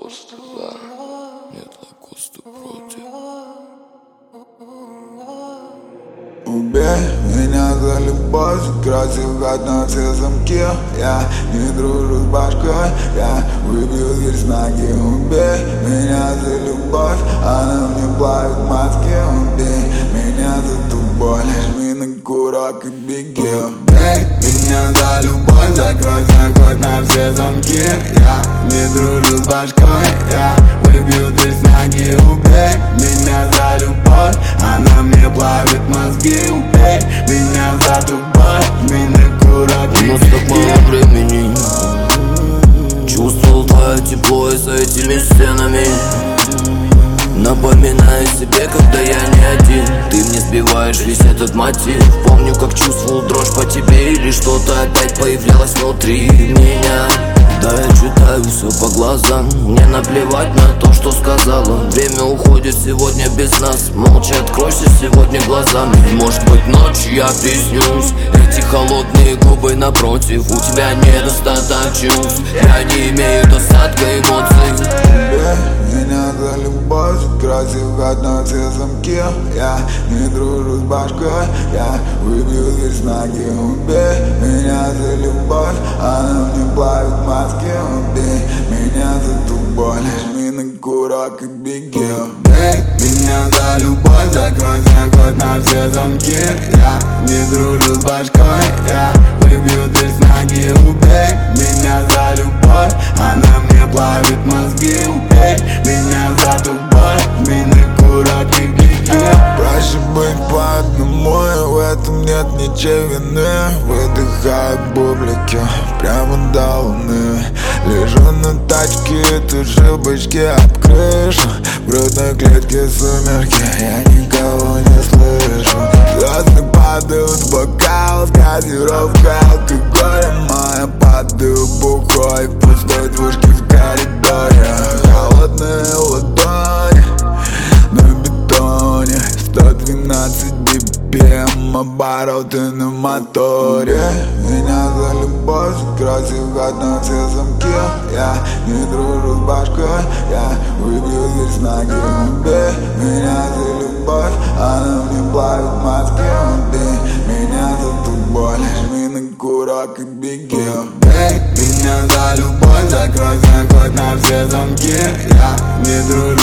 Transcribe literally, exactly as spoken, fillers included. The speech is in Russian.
лакоста за, нет лакоста против. Убей меня за любовь, красивать на все замки. Я не дружу с башкой, я выбью дверь с ноги. Убей меня за любовь, она мне плавит мозги. Убей меня за ту боль, жми на курок и беги. Убей меня за любовь, закрой, закрой на все замки. Я не дружу с башкой, я выбью дверь с ноги. Убей меня за любовь, она мне плавит мозги. Убей меня за ту боль, жми на курок и беги. У нас так мало времени, чувствовал твое тепло и за этими стенами. Напоминаю себе, когда я не один, ты мне сбиваешь весь этот мотив. Помню, как чувствовал дрожь по тебе, или что-то опять появлялось внутри меня. Да, я читаю все по глазам, мне наплевать на то, что сказала. Время уходит сегодня без нас, молча откройся сегодня глазами. Может быть ночью я приснюсь, эти холодные губы напротив. У тебя недостаток чувств, я не имею достатка эмоций. Меня за любовь, красивать на все замки. Я не дружу с башкой, я выбью дверь с ноги. Убей меня за любовь, она мне плавит мозги. Убей меня за ту боль, жми на курок и беги. Убей меня за любовь, закрой, закрой на все замки. Я не дружу с башкой, я выбью дверь с ноги. Убей меня за любовь, она мне плавит мозги. Убей меня за ту боль, жми на курок и беги. Проще быть по одному, и в этом нет ничей вины. Выдыхаю бублики прямо до луны. Лежу на тачке, тут же бычки об крышу. В грудной клетке сумерки, я никого не слышу. Звезды падают в бокал, газировка алкоголем. А я падаю бухой в пустой двушке в коридоре. Холодные ладони на бетоне, сто двенадцать би пи эм, обороты на моторе. Меня за любовь, красивать на все замки. Я не дружу с башкой, я выбью дверь с ноги. Убей меня за любовь, она мне плавит мозги. Убей меня за ту боль, жми на курок и беги. Убей меня за любовь, закрой, закрой на все замки. Я не дружу